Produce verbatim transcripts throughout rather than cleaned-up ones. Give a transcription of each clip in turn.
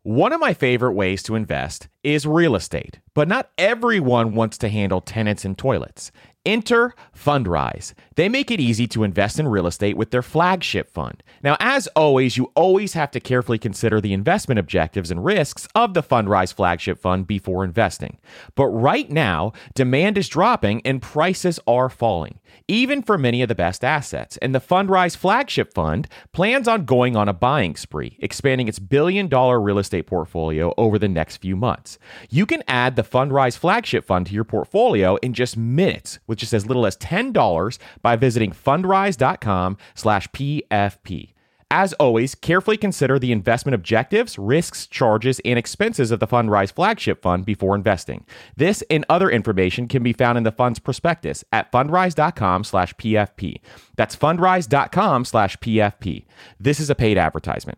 One of my favorite ways to invest is real estate, but not everyone wants to handle tenants and toilets. Enter Fundrise. They make it easy to invest in real estate with their flagship fund. Now, as always, you always have to carefully consider the investment objectives and risks of the Fundrise flagship fund before investing. But right now, demand is dropping and prices are falling, even for many of the best assets. And the Fundrise flagship fund plans on going on a buying spree, expanding its billion dollar real estate portfolio over the next few months. You can add the Fundrise flagship fund to your portfolio in just minutes with just as little as ten dollars by visiting fundrise.com slash PFP. As always, carefully consider the investment objectives, risks, charges, and expenses of the Fundrise flagship fund before investing. This and other information can be found in the fund's prospectus at fundrise.com slash PFP. That's fundrise.com slash PFP. This is a paid advertisement.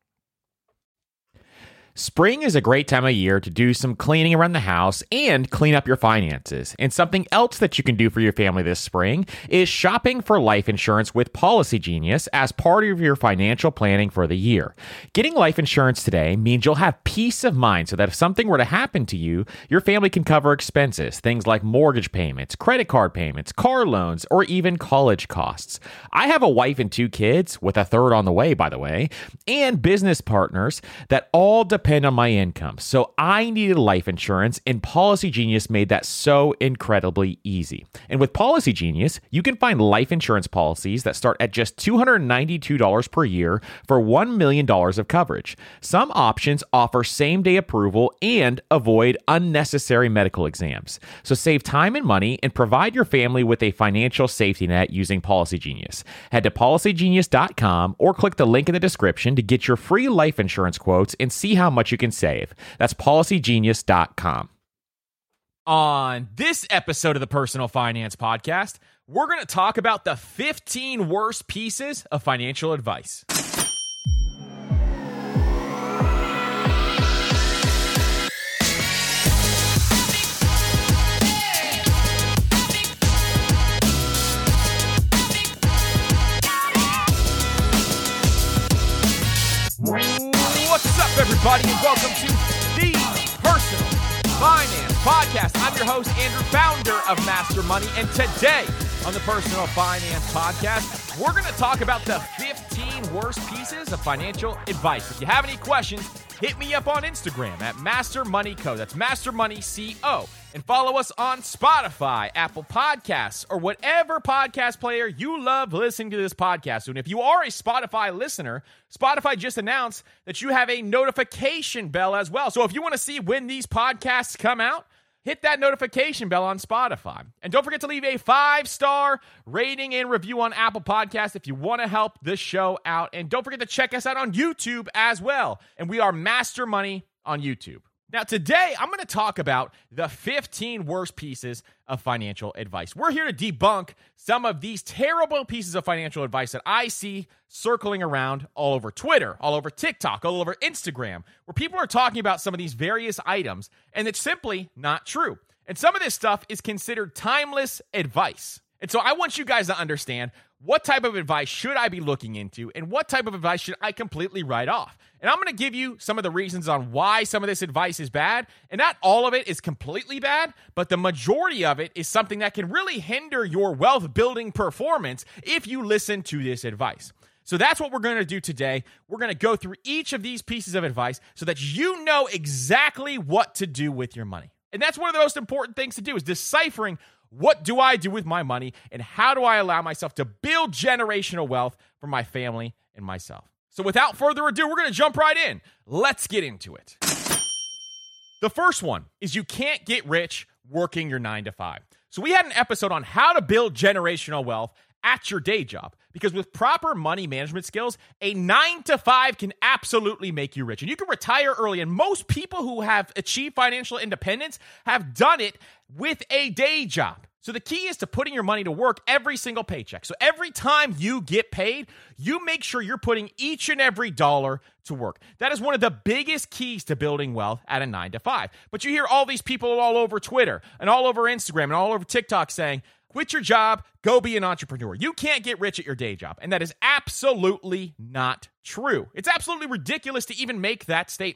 Spring is a great time of year to do some cleaning around the house and clean up your finances. And something else that you can do for your family this spring is shopping for life insurance with Policy Genius as part of your financial planning for the year. Getting life insurance today means you'll have peace of mind so that if something were to happen to you, your family can cover expenses, things like mortgage payments, credit card payments, car loans, or even college costs. I have a wife and two kids, with a third on the way, by the way, and business partners that all depend depend on my income. So I needed life insurance, and Policy Genius made that so incredibly easy. And with Policy Genius, you can find life insurance policies that start at just two hundred ninety-two dollars per year for one million dollars of coverage. Some options offer same-day approval and avoid unnecessary medical exams. So save time and money and provide your family with a financial safety net using Policy Genius. Head to policy genius dot com or click the link in the description to get your free life insurance quotes and see how much you can save. That's policy genius dot com. On this episode of the Personal Finance Podcast, we're going to talk about the fifteen worst pieces of financial advice. What's up, everybody, and welcome to the Personal Finance Podcast. I'm your host, Andrew, founder of Master Money, and today on the Personal Finance Podcast, we're going to talk about the fifteen worst pieces of financial advice. If you have any questions, hit me up on Instagram at Master Money Co. That's Master Money C O. And follow us on Spotify, Apple Podcasts, or whatever podcast player you love listening to this podcast. And if you are a Spotify listener, Spotify just announced that you have a notification bell as well. So if you want to see when these podcasts come out, hit that notification bell on Spotify. And don't forget to leave a five-star rating and review on Apple Podcasts if you want to help this show out. And don't forget to check us out on YouTube as well. And we are Master Money on YouTube. Now, today, I'm going to talk about the fifteen worst pieces of financial advice. We're here to debunk some of these terrible pieces of financial advice that I see circling around all over Twitter, all over TikTok, all over Instagram, where people are talking about some of these various items, and it's simply not true. And some of this stuff is considered timeless advice. And so I want you guys to understand what type of advice should I be looking into and what type of advice should I completely write off. And I'm going to give you some of the reasons on why some of this advice is bad. And not all of it is completely bad, but the majority of it is something that can really hinder your wealth building performance if you listen to this advice. So that's what we're going to do today. We're going to go through each of these pieces of advice so that you know exactly what to do with your money. And that's one of the most important things to do, is deciphering what do I do with my money and how do I allow myself to build generational wealth for my family and myself. So without further ado, we're going to jump right in. Let's get into it. The first one is you can't get rich working your nine to five. So we had an episode on how to build generational wealth at your day job, because with proper money management skills, a nine to five can absolutely make you rich. And you can retire early. And most people who have achieved financial independence have done it with a day job. So the key is to putting your money to work every single paycheck. So every time you get paid, you make sure you're putting each and every dollar to work. That is one of the biggest keys to building wealth at a nine to five. But you hear all these people all over Twitter and all over Instagram and all over TikTok saying, quit your job, go be an entrepreneur. You can't get rich at your day job. And that is absolutely not true. It's absolutely ridiculous to even make that statement.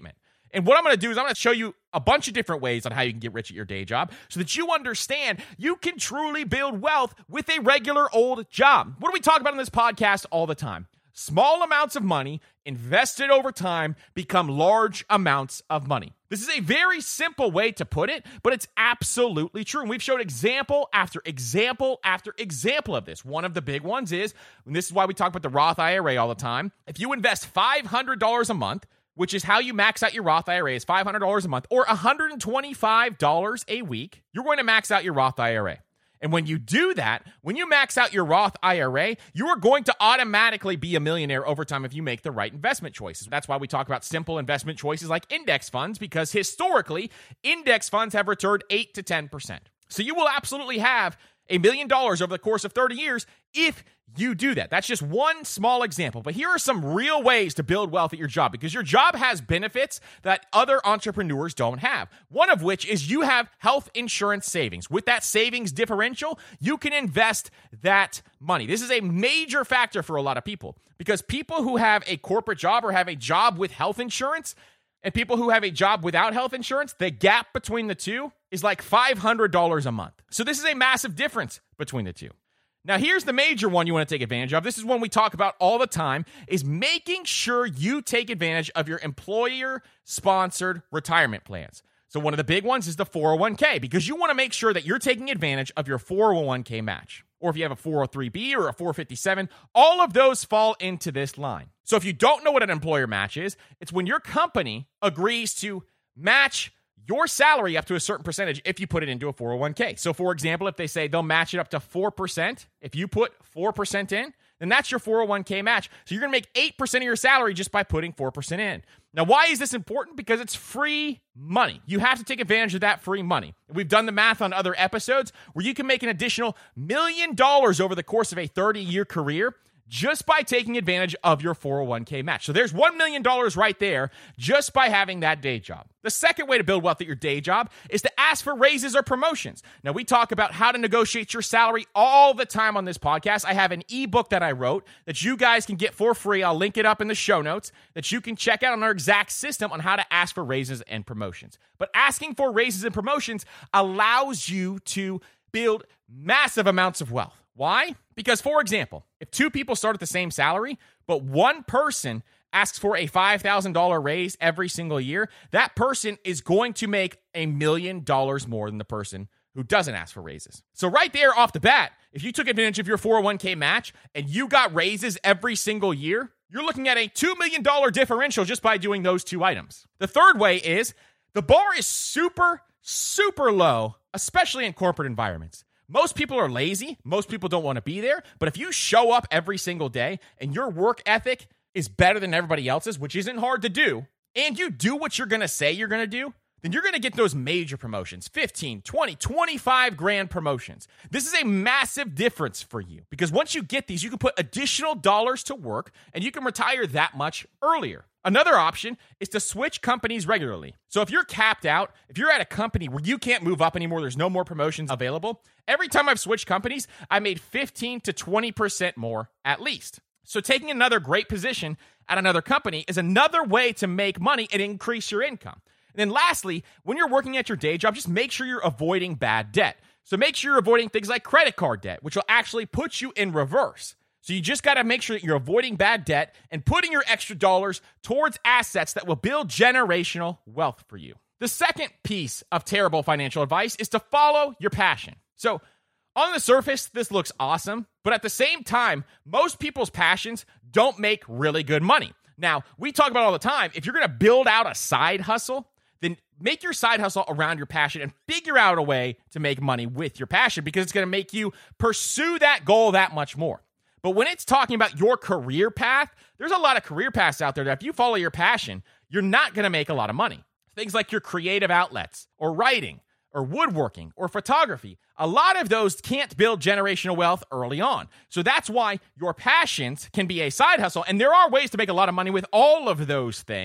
And what I'm going to do is I'm going to show you a bunch of different ways on how you can get rich at your day job so that you understand you can truly build wealth with a regular old job. What do we talk about in this podcast all the time? Small amounts of money invested over time become large amounts of money. This is a very simple way to put it, but it's absolutely true. And we've showed example after example after example of this. One of the big ones is, and this is why we talk about the Roth I R A all the time, if you invest five hundred dollars a month, which is how you max out your Roth I R A, is five hundred dollars a month, or one hundred twenty-five dollars a week, you're going to max out your Roth I R A. And when you do that, when you max out your Roth I R A, you are going to automatically be a millionaire over time if you make the right investment choices. That's why we talk about simple investment choices like index funds, because historically, index funds have returned eight to ten percent. So you will absolutely have a million dollars over the course of thirty years if you do that. That's just one small example. But here are some real ways to build wealth at your job, because your job has benefits that other entrepreneurs don't have. One of which is you have health insurance savings. With that savings differential, you can invest that money. This is a major factor for a lot of people, because people who have a corporate job or have a job with health insurance and people who have a job without health insurance, the gap between the two is like five hundred dollars a month. So this is a massive difference between the two. Now, here's the major one you want to take advantage of. This is one we talk about all the time, is making sure you take advantage of your employer-sponsored retirement plans. So one of the big ones is the four oh one k, because you want to make sure that you're taking advantage of your four oh one k match. Or if you have a four oh three b or a four fifty-seven, all of those fall into this line. So if you don't know what an employer match is, it's when your company agrees to match your salary up to a certain percentage if you put it into a four oh one k. So for example, if they say they'll match it up to four percent, if you put four percent in, then that's your four oh one k match. So you're going to make eight percent of your salary just by putting four percent in. Now, why is this important? Because it's free money. You have to take advantage of that free money. We've done the math on other episodes where you can make an additional million dollars over the course of a thirty-year career just by taking advantage of your four oh one k match. So there's one million dollars right there just by having that day job. The second way to build wealth at your day job is to ask for raises or promotions. Now, we talk about how to negotiate your salary all the time on this podcast. I have an ebook that I wrote that you guys can get for free. I'll link it up in the show notes that you can check out on our exact system on how to ask for raises and promotions. But asking for raises and promotions allows you to build massive amounts of wealth. Why? Because, for example, if two people start at the same salary, but one person asks for a five thousand dollars raise every single year, that person is going to make a million dollars more than the person who doesn't ask for raises. So right there off the bat, if you took advantage of your four oh one k match and you got raises every single year, you're looking at a two million dollars differential just by doing those two items. The third way is the bar is super, super low, especially in corporate environments. Most people are lazy. Most people don't want to be there. But if you show up every single day and your work ethic is better than everybody else's, which isn't hard to do, and you do what you're going to say you're going to do, then you're going to get those major promotions, fifteen, twenty, twenty-five grand promotions. This is a massive difference for you, because once you get these, you can put additional dollars to work and you can retire that much earlier. Another option is to switch companies regularly. So if you're capped out, if you're at a company where you can't move up anymore, there's no more promotions available, every time I've switched companies, I made fifteen to twenty percent more at least. So taking another great position at another company is another way to make money and increase your income. And then lastly, when you're working at your day job, just make sure you're avoiding bad debt. So make sure you're avoiding things like credit card debt, which will actually put you in reverse. So you just got to make sure that you're avoiding bad debt and putting your extra dollars towards assets that will build generational wealth for you. The second piece of terrible financial advice is to follow your passion. So on the surface, this looks awesome, but at the same time, most people's passions don't make really good money. Now, we talk about all the time, if you're going to build out a side hustle, then make your side hustle around your passion and figure out a way to make money with your passion, because it's going to make you pursue that goal that much more. But when it's talking about your career path, there's a lot of career paths out there that if you follow your passion, you're not going to make a lot of money. Things like your creative outlets or writing or woodworking or photography, a lot of those can't build generational wealth early on. So that's why your passions can be a side hustle. And there are ways to make a lot of money with all of those things.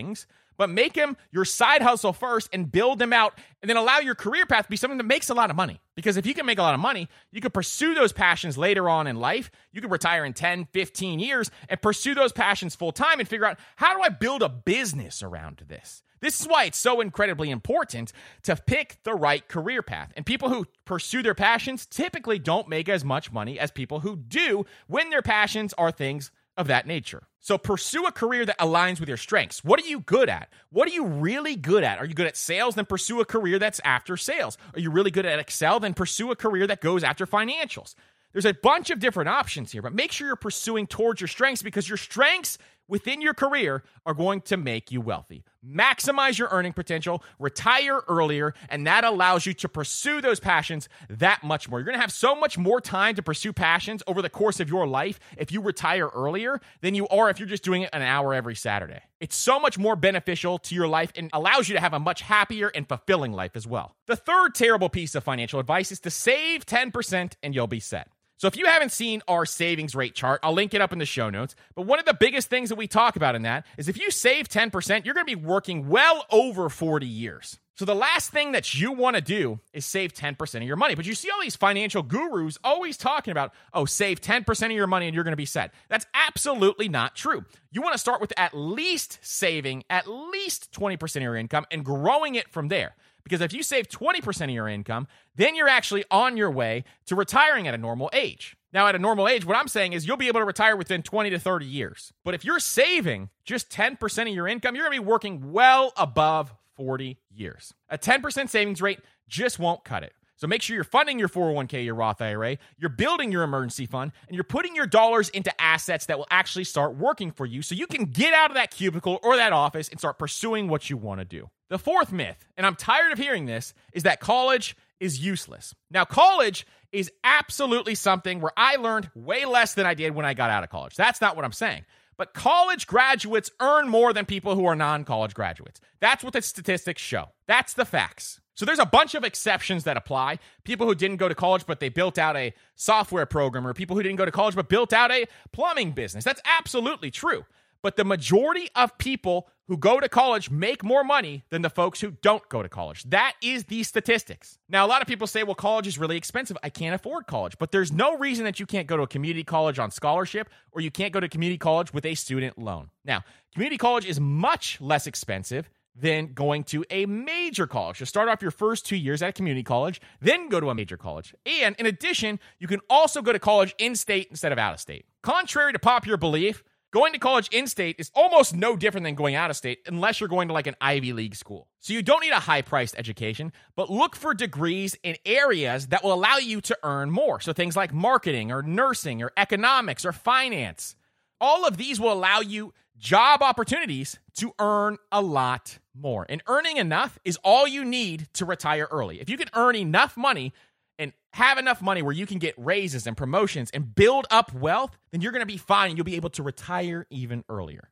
but make them your side hustle first and build them out, and then allow your career path to be something that makes a lot of money. Because if you can make a lot of money, you can pursue those passions later on in life. You can retire in ten, fifteen years and pursue those passions full time and figure out, how do I build a business around this? This is why it's so incredibly important to pick the right career path. And people who pursue their passions typically don't make as much money as people who do when their passions are things of that nature. So pursue a career that aligns with your strengths. What are you good at? What are you really good at? Are you good at sales? Then pursue a career that's after sales. Are you really good at Excel? Then pursue a career that goes after financials. There's a bunch of different options here, but make sure you're pursuing towards your strengths, because your strengths within your career are going to make you wealthy. Maximize your earning potential, retire earlier, and that allows you to pursue those passions that much more. You're going to have so much more time to pursue passions over the course of your life if you retire earlier than you are if you're just doing it an hour every Saturday. It's so much more beneficial to your life and allows you to have a much happier and fulfilling life as well. The third terrible piece of financial advice is to save ten percent and you'll be set. So if you haven't seen our savings rate chart, I'll link it up in the show notes. But one of the biggest things that we talk about in that is if you save ten percent, you're going to be working well over forty years. So the last thing that you want to do is save ten percent of your money. But you see all these financial gurus always talking about, oh, save ten percent of your money and you're going to be set. That's absolutely not true. You want to start with at least saving at least twenty percent of your income and growing it from there. Because if you save twenty percent of your income, then you're actually on your way to retiring at a normal age. Now, at a normal age, what I'm saying is you'll be able to retire within twenty to thirty years. But if you're saving just ten percent of your income, you're going to be working well above forty years. A ten percent savings rate just won't cut it. So make sure you're funding your four oh one k, your Roth I R A, you're building your emergency fund, and you're putting your dollars into assets that will actually start working for you so you can get out of that cubicle or that office and start pursuing what you want to do. The fourth myth, and I'm tired of hearing this, is that college is useless. Now, college is absolutely something where I learned way less than I did when I got out of college. That's not what I'm saying. But college graduates earn more than people who are non-college graduates. That's what the statistics show. That's the facts. So there's a bunch of exceptions that apply. People who didn't go to college, but they built out a software program, or people who didn't go to college, but built out a plumbing business. That's absolutely true. But the majority of people who go to college make more money than the folks who don't go to college. That is the statistics. Now, a lot of people say, well, college is really expensive. I can't afford college. But there's no reason that you can't go to a community college on scholarship, or you can't go to community college with a student loan. Now, community college is much less expensive than going to a major college. You start off your first two years at a community college, then go to a major college. And in addition, you can also go to college in-state instead of out-of-state. Contrary to popular belief, going to college in-state is almost no different than going out-of-state unless you're going to like an Ivy League school. So you don't need a high-priced education, but look for degrees in areas that will allow you to earn more. So things like marketing or nursing or economics or finance. All of these will allow you job opportunities to earn a lot more. And earning enough is all you need to retire early. If you can earn enough money and have enough money where you can get raises and promotions and build up wealth, then you're going to be fine and you'll be able to retire even earlier.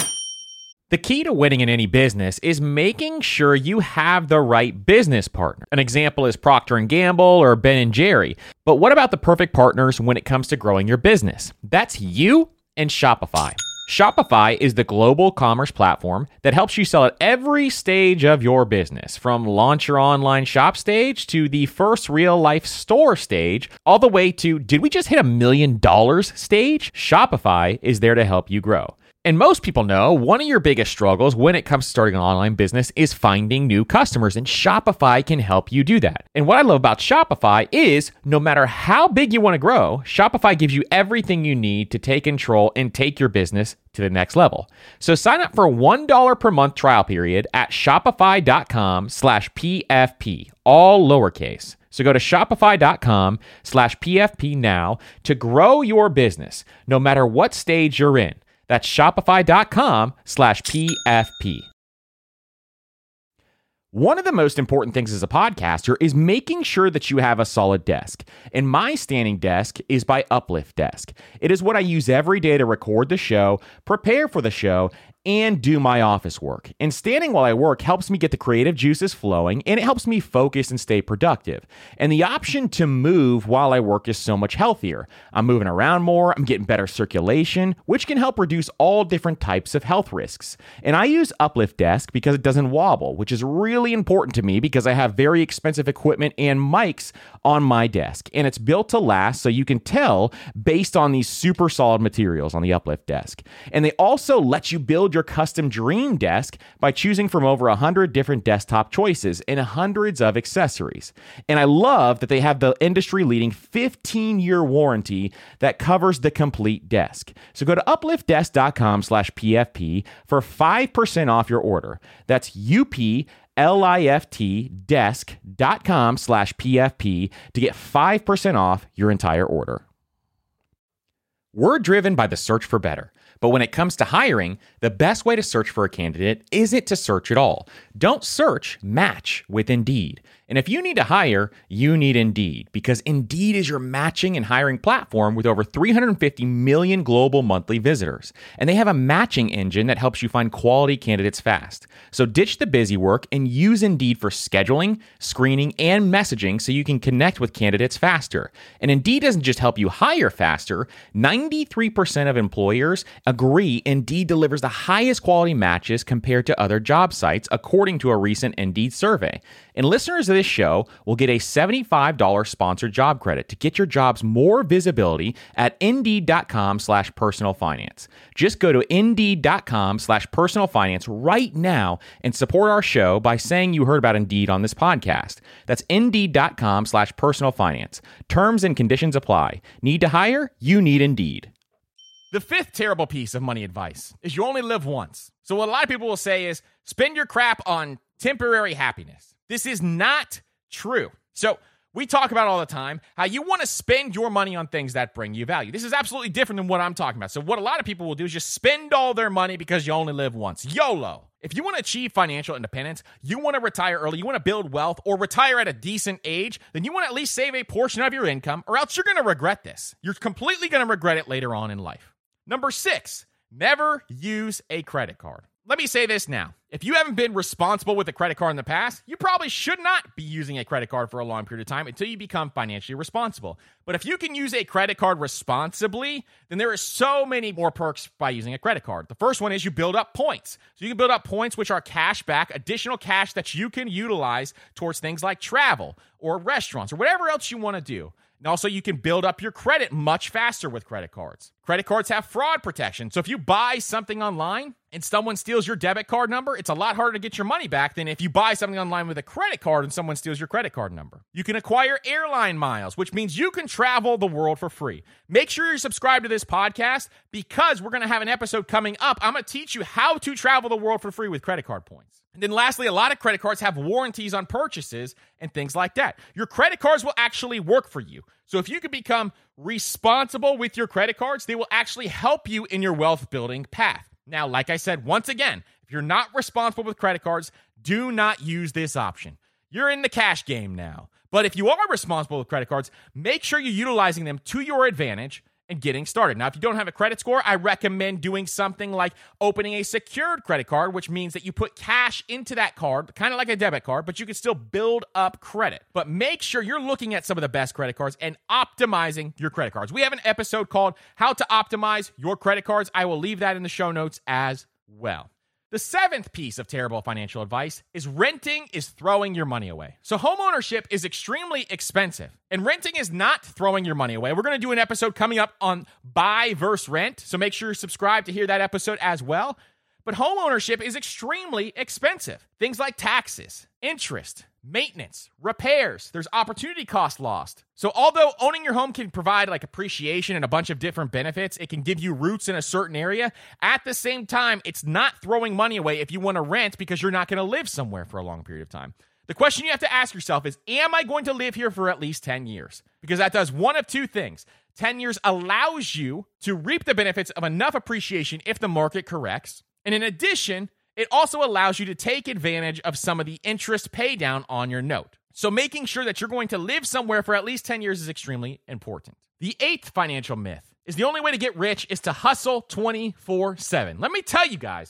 The key to winning in any business is making sure you have the right business partner. An example is Procter and Gamble or Ben and Jerry. But what about the perfect partners when it comes to growing your business? That's you and Shopify. Shopify is the global commerce platform that helps you sell at every stage of your business, from launch your online shop stage to the first real life store stage, all the way to did we just hit a million dollars stage? Shopify is there to help you grow. And most people know one of your biggest struggles when it comes to starting an online business is finding new customers, and Shopify can help you do that. And what I love about Shopify is no matter how big you want to grow, Shopify gives you everything you need to take control and take your business to the next level. So sign up for a one dollar per month trial period at shopify.com slash PFP, all lowercase. So go to shopify.com slash PFP now to grow your business, no matter what stage you're in. That's shopify.com slash PFP. One of the most important things as a podcaster is making sure that you have a solid desk. And my standing desk is by Uplift Desk. It is what I use every day to record the show, prepare for the show, and do my office work. And standing while I work helps me get the creative juices flowing, and it helps me focus and stay productive. And the option to move while I work is so much healthier. I'm moving around more, I'm getting better circulation, which can help reduce all different types of health risks. And I use Uplift Desk because it doesn't wobble, which is really important to me because I have very expensive equipment and mics on my desk. And it's built to last, so you can tell based on these super solid materials on the Uplift Desk. And they also let you build your custom dream desk by choosing from over one hundred different desktop choices and hundreds of accessories. And I love that they have the industry-leading fifteen-year warranty that covers the complete desk. So go to upliftdesk.com slash PFP for five percent off your order. That's U-P-L-I-F-T desk.com slash PFP to get five percent off your entire order. We're driven by the search for better. But when it comes to hiring, the best way to search for a candidate isn't to search at all. Don't search, match with Indeed. And if you need to hire, you need Indeed, because Indeed is your matching and hiring platform with over three hundred fifty million global monthly visitors. And they have a matching engine that helps you find quality candidates fast. So ditch the busy work and use Indeed for scheduling, screening, and messaging so you can connect with candidates faster. And Indeed doesn't just help you hire faster. ninety-three percent of employers agree Indeed delivers the highest quality matches compared to other job sites, according to a recent Indeed survey. And listeners of this show will get a seventy-five dollars sponsored job credit to get your jobs more visibility at Indeed.com slash personal finance. Just go to Indeed.com slash personal finance right now and support our show by saying you heard about Indeed on this podcast. That's Indeed.com slash personal finance. Terms and conditions apply. Need to hire? You need Indeed. The fifth terrible piece of money advice is you only live once. So what a lot of people will say is spend your crap on temporary happiness. This is not true. So we talk about all the time how you want to spend your money on things that bring you value. This is absolutely different than what I'm talking about. So what a lot of people will do is just spend all their money because you only live once. YOLO. If you want to achieve financial independence, you want to retire early, you want to build wealth, or retire at a decent age, then you want to at least save a portion of your income, or else you're going to regret this. You're completely going to regret it later on in life. Number six, never use a credit card. Let me say this now. If you haven't been responsible with a credit card in the past, you probably should not be using a credit card for a long period of time until you become financially responsible. But if you can use a credit card responsibly, then there are so many more perks by using a credit card. The first one is you build up points. So you can build up points, which are cash back, additional cash that you can utilize towards things like travel or restaurants or whatever else you want to do. And also, you can build up your credit much faster with credit cards. Credit cards have fraud protection. So if you buy something online and someone steals your debit card number, it's a lot harder to get your money back than if you buy something online with a credit card and someone steals your credit card number. You can acquire airline miles, which means you can travel the world for free. Make sure you're subscribed to this podcast because we're going to have an episode coming up. I'm going to teach you how to travel the world for free with credit card points. And then lastly, a lot of credit cards have warranties on purchases and things like that. Your credit cards will actually work for you. So if you can become responsible with your credit cards, they will actually help you in your wealth building path. Now, like I said, once again, if you're not responsible with credit cards, do not use this option. You're in the cash game now. But if you are responsible with credit cards, make sure you're utilizing them to your advantage and getting started. Now, if you don't have a credit score, I recommend doing something like opening a secured credit card, which means that you put cash into that card, kind of like a debit card, but you can still build up credit. But make sure you're looking at some of the best credit cards and optimizing your credit cards. We have an episode called How to Optimize Your Credit Cards. I will leave that in the show notes as well. The seventh piece of terrible financial advice is renting is throwing your money away. So homeownership is extremely expensive, and renting is not throwing your money away. We're going to do an episode coming up on buy versus rent, so make sure you're subscribed to hear that episode as well. But homeownership is extremely expensive. Things like taxes, interest, maintenance, repairs. There's opportunity cost lost. So although owning your home can provide like appreciation and a bunch of different benefits, it can give you roots in a certain area. At the same time, it's not throwing money away if you want to rent because you're not going to live somewhere for a long period of time. The question you have to ask yourself is, am I going to live here for at least ten years? Because that does one of two things. ten years allows you to reap the benefits of enough appreciation if the market corrects. And in addition, it also allows you to take advantage of some of the interest pay down on your note. So making sure that you're going to live somewhere for at least ten years is extremely important. The eighth financial myth is the only way to get rich is to hustle twenty-four seven. Let me tell you guys,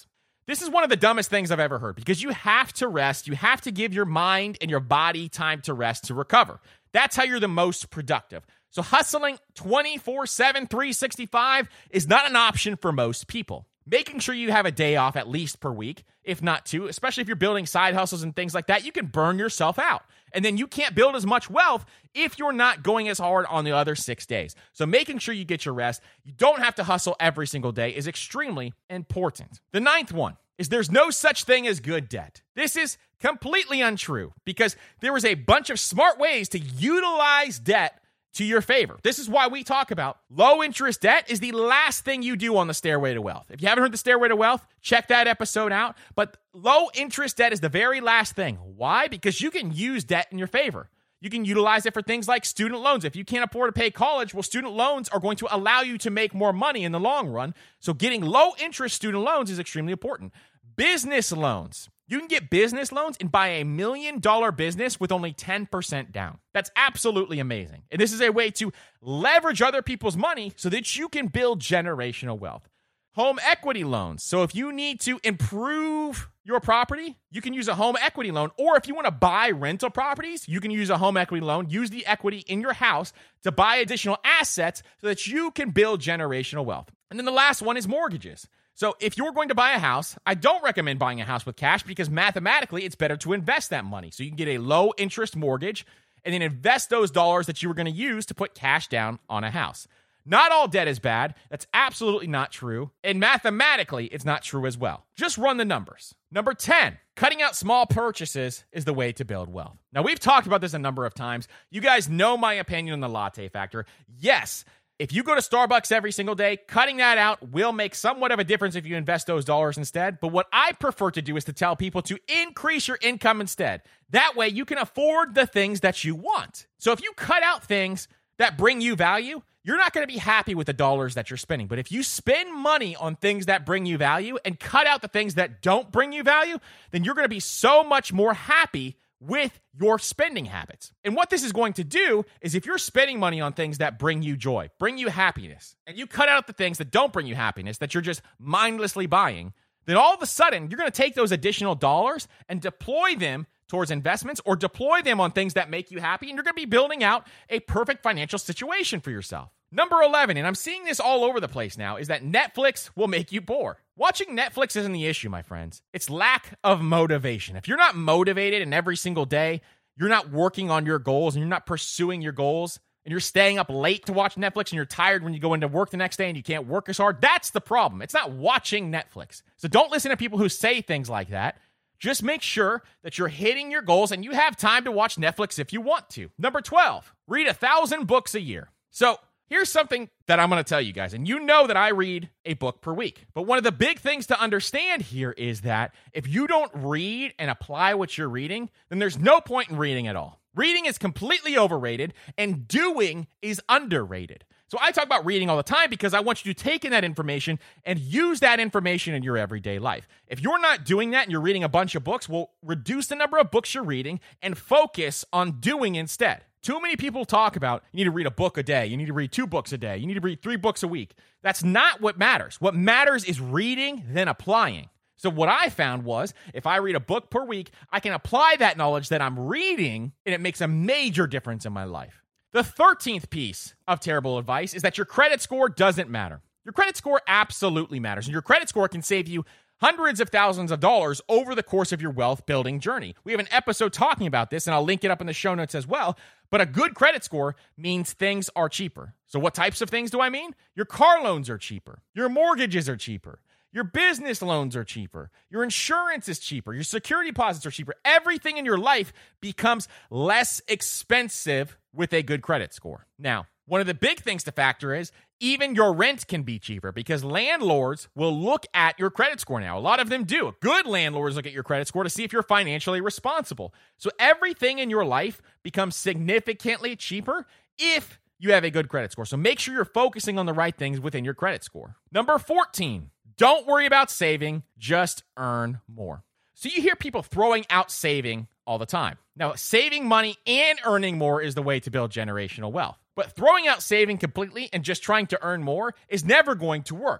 This is one of the dumbest things I've ever heard because you have to rest. You have to give your mind and your body time to rest to recover. That's how you're the most productive. So hustling twenty-four seven, three sixty-five is not an option for most people. Making sure you have a day off at least per week, if not two, especially if you're building side hustles and things like that, you can burn yourself out. And then you can't build as much wealth if you're not going as hard on the other six days. So making sure you get your rest, you don't have to hustle every single day, is extremely important. The ninth one is there's no such thing as good debt. This is completely untrue because there is a bunch of smart ways to utilize debt to your favor. This is why we talk about low interest debt is the last thing you do on the stairway to wealth. If you haven't heard the stairway to wealth, check that episode out. But low interest debt is the very last thing. Why? Because you can use debt in your favor. You can utilize it for things like student loans. If you can't afford to pay college, well, student loans are going to allow you to make more money in the long run. So getting low interest student loans is extremely important. Business loans. You can get business loans and buy a million dollar business with only ten percent down. That's absolutely amazing. And this is a way to leverage other people's money so that you can build generational wealth. Home equity loans. So if you need to improve your property, you can use a home equity loan. Or if you want to buy rental properties, you can use a home equity loan. Use the equity in your house to buy additional assets so that you can build generational wealth. And then the last one is mortgages. So if you're going to buy a house, I don't recommend buying a house with cash because mathematically it's better to invest that money. So you can get a low interest mortgage and then invest those dollars that you were going to use to put cash down on a house. Not all debt is bad. That's absolutely not true. And mathematically, it's not true as well. Just run the numbers. Number ten, cutting out small purchases is the way to build wealth. Now, we've talked about this a number of times. You guys know my opinion on the latte factor. Yes, if you go to Starbucks every single day, cutting that out will make somewhat of a difference if you invest those dollars instead. But what I prefer to do is to tell people to increase your income instead. That way you can afford the things that you want. So if you cut out things that bring you value, you're not going to be happy with the dollars that you're spending. But if you spend money on things that bring you value and cut out the things that don't bring you value, then you're going to be so much more happy with your spending habits. And what this is going to do is if you're spending money on things that bring you joy, bring you happiness, and you cut out the things that don't bring you happiness, that you're just mindlessly buying, then all of a sudden you're going to take those additional dollars and deploy them towards investments or deploy them on things that make you happy, and you're going to be building out a perfect financial situation for yourself. Number eleven, and I'm seeing this all over the place now, is that Netflix will make you poor. Watching Netflix isn't the issue, my friends. It's lack of motivation. If you're not motivated and every single day you're not working on your goals and you're not pursuing your goals and you're staying up late to watch Netflix and you're tired when you go into work the next day and you can't work as hard, that's the problem. It's not watching Netflix. So don't listen to people who say things like that. Just make sure that you're hitting your goals and you have time to watch Netflix if you want to. Number twelve, read a thousand books a year. So here's something that I'm going to tell you guys, and you know that I read a book per week. But one of the big things to understand here is that if you don't read and apply what you're reading, then there's no point in reading at all. Reading is completely overrated, and doing is underrated. So I talk about reading all the time because I want you to take in that information and use that information in your everyday life. If you're not doing that and you're reading a bunch of books, well, reduce the number of books you're reading and focus on doing instead. Too many people talk about you need to read a book a day, you need to read two books a day, you need to read three books a week. That's not what matters. What matters is reading, then applying. So what I found was if I read a book per week, I can apply that knowledge that I'm reading, and it makes a major difference in my life. The thirteenth piece of terrible advice is that your credit score doesn't matter. Your credit score absolutely matters, and your credit score can save you hundreds of thousands of dollars over the course of your wealth building journey. We have an episode talking about this, and I'll link it up in the show notes as well. But a good credit score means things are cheaper. So what types of things do I mean? Your car loans are cheaper. Your mortgages are cheaper. Your business loans are cheaper. Your insurance is cheaper. Your security deposits are cheaper. Everything in your life becomes less expensive with a good credit score. Now, one of the big things to factor is even your rent can be cheaper because landlords will look at your credit score now. A lot of them do. Good landlords look at your credit score to see if you're financially responsible. So everything in your life becomes significantly cheaper if you have a good credit score. So make sure you're focusing on the right things within your credit score. Number fourteen, don't worry about saving, just earn more. So you hear people throwing out saving all the time. Now, saving money and earning more is the way to build generational wealth. But throwing out saving completely and just trying to earn more is never going to work.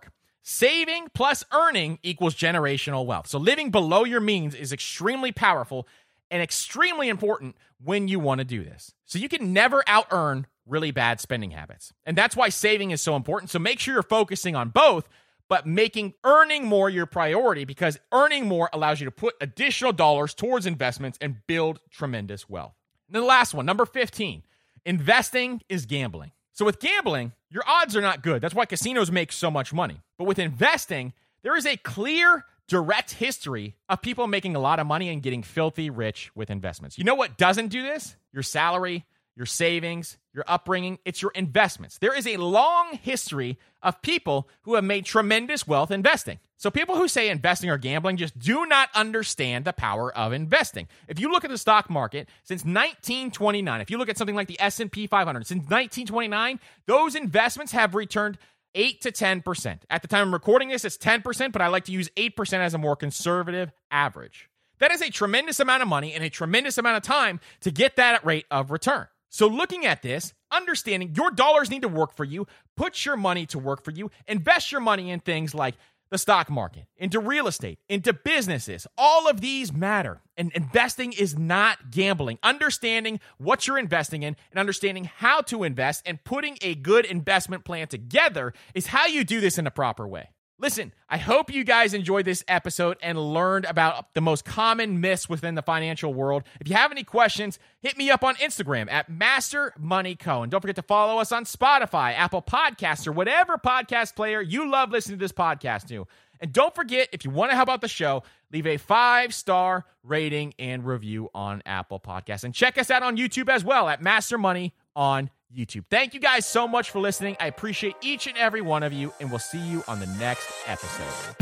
Saving plus earning equals generational wealth. So living below your means is extremely powerful and extremely important when you want to do this. So you can never out-earn really bad spending habits. And that's why saving is so important. So make sure you're focusing on both, but making earning more your priority, because earning more allows you to put additional dollars towards investments and build tremendous wealth. And then the last one, number fifteen, investing is gambling. So with gambling, your odds are not good. That's why casinos make so much money. But with investing, there is a clear, direct history of people making a lot of money and getting filthy rich with investments. You know what doesn't do this? Your salary, your savings, your upbringing. It's your investments. There is a long history of people who have made tremendous wealth investing. So people who say investing or gambling just do not understand the power of investing. If you look at the stock market since nineteen twenty-nine, if you look at something like the S and P five hundred, since nineteen twenty-nine, those investments have returned eight to ten percent. At the time I'm recording this, it's ten percent, but I like to use eight percent as a more conservative average. That is a tremendous amount of money and a tremendous amount of time to get that rate of return. So looking at this, understanding your dollars need to work for you, put your money to work for you, invest your money in things like the stock market, into real estate, into businesses. All of these matter. And investing is not gambling. Understanding what you're investing in and understanding how to invest and putting a good investment plan together is how you do this in a proper way. Listen, I hope you guys enjoyed this episode and learned about the most common myths within the financial world. If you have any questions, hit me up on Instagram at Master Money Co. And don't forget to follow us on Spotify, Apple Podcasts, or whatever podcast player you love listening to this podcast to. And don't forget, if you want to help out the show, leave a five-star rating and review on Apple Podcasts. And check us out on YouTube as well at Master Money on YouTube. Thank you guys so much for listening. I appreciate each and every one of you, and we'll see you on the next episode.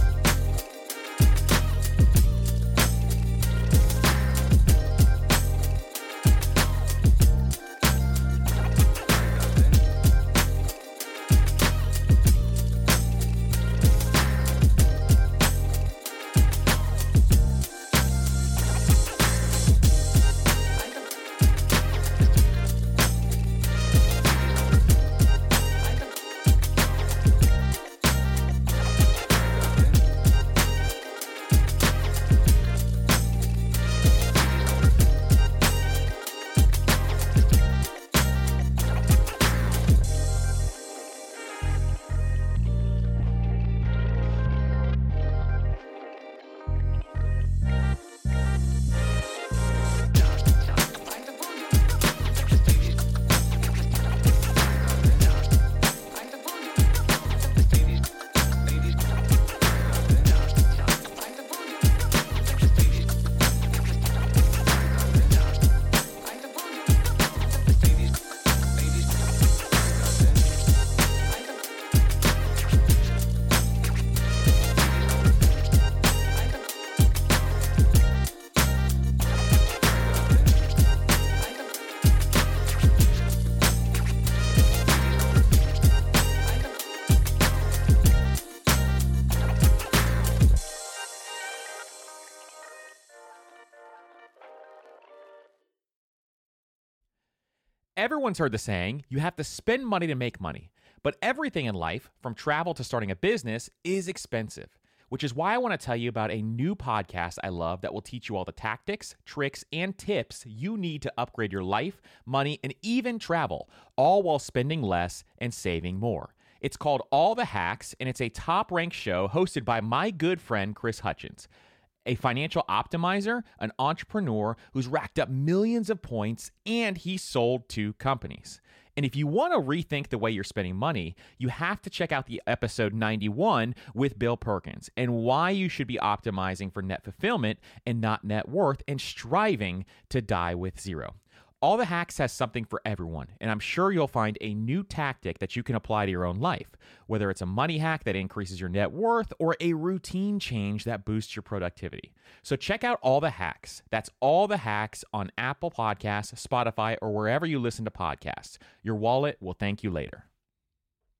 Everyone's heard the saying, you have to spend money to make money. But everything in life, from travel to starting a business, is expensive. Which is why I want to tell you about a new podcast I love that will teach you all the tactics, tricks, and tips you need to upgrade your life, money, and even travel, all while spending less and saving more. It's called All the Hacks, and it's a top-ranked show hosted by my good friend Chris Hutchins, a financial optimizer, an entrepreneur who's racked up millions of points, and he sold two companies. And if you want to rethink the way you're spending money, you have to check out the episode ninety-one with Bill Perkins and why you should be optimizing for net fulfillment and not net worth and striving to die with zero. All the Hacks has something for everyone, and I'm sure you'll find a new tactic that you can apply to your own life, whether it's a money hack that increases your net worth or a routine change that boosts your productivity. So check out All the Hacks. That's All the Hacks on Apple Podcasts, Spotify, or wherever you listen to podcasts. Your wallet will thank you later.